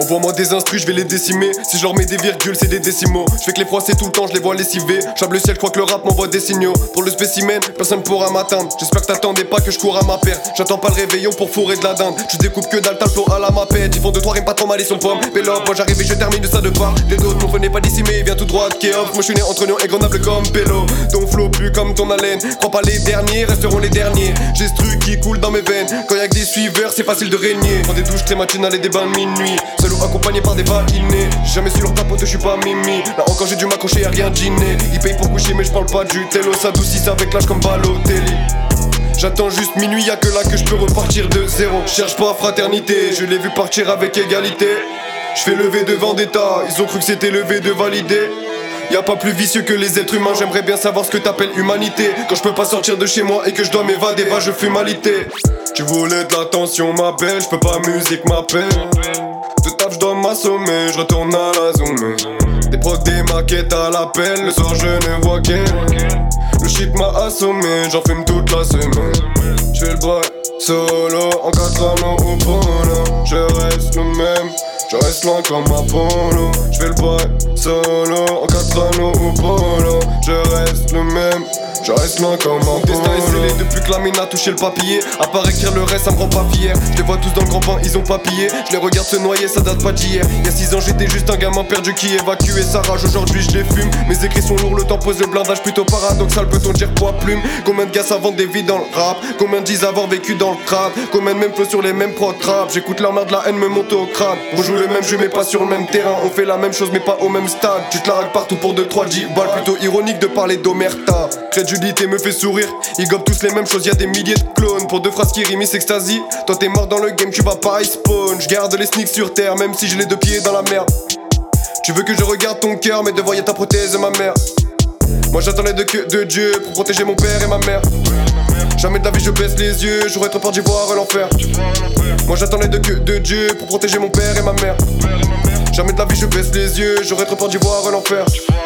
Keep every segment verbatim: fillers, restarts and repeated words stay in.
Envoie-moi des instrus, je vais les décimer. Si je leur mets des virgules, c'est des décimaux. Je fais que les froisser tout le temps, je les vois lessiver. J'aime le ciel, je crois que le rap m'envoie des signaux. Pour le spécimen, personne pourra m'atteindre. J'espère que t'attendais pas que je cours à ma perte. J'attends pas le réveillon pour fourrer de la dinde. Je découpe que dalle, t'as le flow à la mapette. Ils font deux trois rimes pas trop mal, ils sont pommes. Pélope, moi j'arrive et je termine ça de part. Les d'autres, mon venez pas d'ici, mais il vient tout droit de Kéoff. Moi je suis né entre Lyon et Grenoble comme Pélo. Ton flow plus comme ton haleine. Crois pas les derniers, resteront les derniers. J'ai ce truc qui coule dans mes veines. Quand y'a que des suiveurs, c'est facile de régner. Prends des douches très matinales et des bains de minuit. Seul ou accompagné par des vainés. J'ai jamais su leur tapote, je suis pas Mimi. Là encore j'ai dû m'accrocher à rien dîner. Ils payent pour coucher mais je parle pas du télo. S'adoucissent avec l'âge comme Balotelli. J'attends juste minuit, y'a que là que je peux repartir de zéro. Cherche pas fraternité, je l'ai vu partir avec égalité. Je fais lever de vendetta, ils ont cru que c'était levé de valider. Y'a pas plus vicieux que les êtres humains, j'aimerais bien savoir ce que t'appelles humanité. Quand je peux pas sortir de chez moi et que je dois m'évader, va je fumalité. Tu voulais de l'attention ma belle, je peux pas musique m'appelle. Ce taf je dois m'assommer, je retourne à la zone. Des prods, des maquettes à l'appel, le soir je ne vois qu'elle. Le shit m'a assommé, j'en fume toute la semaine. J'fais le boy solo, en quatre anneaux au polo. Je reste le même, je reste loin comme Apollo. J'fais le boy solo, en quatre anneaux au polo. Je reste le même, je reste loin comme Apollo. Mon destin est scellé depuis que la mine a touché le papier. À part écrire le reste, ça me rend pas fier. Je les vois tous dans le grand pain, ils ont pas pillé. Je les regarde se noyer, ça date pas d'hier. Y'a six ans j'étais juste un gamin perdu qui évacuait sa rage. Aujourd'hui je les fume, mes écrits sont lourds, le temps pose le blindage plutôt paradoxal. Peut-on dire poids plume? Combien de gars savent des vies dans le rap? Combien disent avoir vécu dans le trap? Combien de mêmes flots sur les mêmes prods trap? J'écoute leur merde, la haine me monte au crâne. On joue le même jeu mais pas sur le même terrain. On fait la même chose mais pas au même stade. Tu te la raques partout pour deux trois dix balles. Plutôt ironique de parler d'omerta. Crédulité me fait sourire. Ils gobent tous les mêmes choses, y'a des milliers de clones. Pour deux phrases qui riment, s'extasie. Toi t'es mort dans le game, tu vas pas spawn. J'garde les sneaks sur terre, même si je les deux pieds dans la merde. Tu veux que je regarde ton cœur, mais devant y'a ta prothèse et ma mère. Moi j'attendais de que de Dieu pour protéger mon père et ma mère. Jamais de la vie je baisse les yeux, j'aurais trop peur d'y voir l'enfer. Moi j'attendais de que de Dieu pour protéger mon père et ma mère. Jamais de la vie je baisse les yeux, j'aurais trop peur d'y voir l'enfer.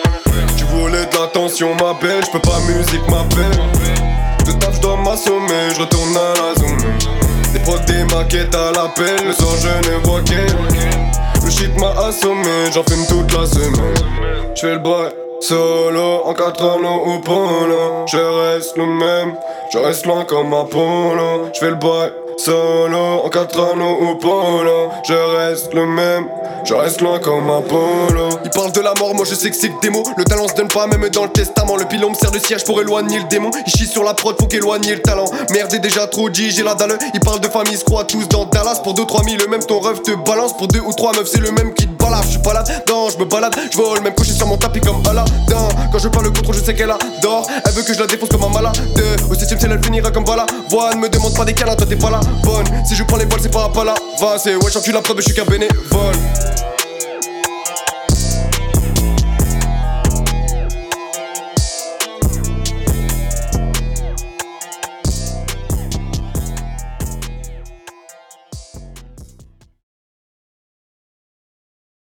Tu voulais de l'attention ma belle, j'peux pas musique m'appelle. De taf j'dois m'assommer, j'retourne à la zone. Des prods, des maquettes à l'appel, le soir je ne vois qu'elle. Le shit m'a assommé, j'en fume toute la semaine. J'fais le boy solo, en quatre anneaux au polo. Je reste le même, je reste loin comme Apollo. J'fais le boy solo, en quatre anneaux au polo. Je reste le même, je reste loin comme Apollo. Ils parlent de la mort, moi je sais que c'est que des mots. Le talent se donne pas même dans le testament. Le pilon me sert de siège pour éloigner le démon. Ils chient sur la prod, faut qu'éloigner le talent. Merde, j'ai déjà trop dit, j'ai la dalle. Ils parlent de famille, se croient tous dans Dallas. Pour deux trois mille, le même ton rêve te balance. Pour deux ou trois meufs, c'est le même qui te balade. J'suis pas là, non, j'me balade. J'vole, même couché sur mon tapis comme Aladdin. Quand je parle le contrôle, je sais qu'elle adore. Elle veut que je la défonce comme un malade. Au septième ciel, elle finira comme voilà. Voix, ne me demande pas des câlins, toi t'es pas la bonne. Si je prends les balles, c'est pas à pas là. Va, c'est ouais, tu la preuve, je suis qu'un bénévole.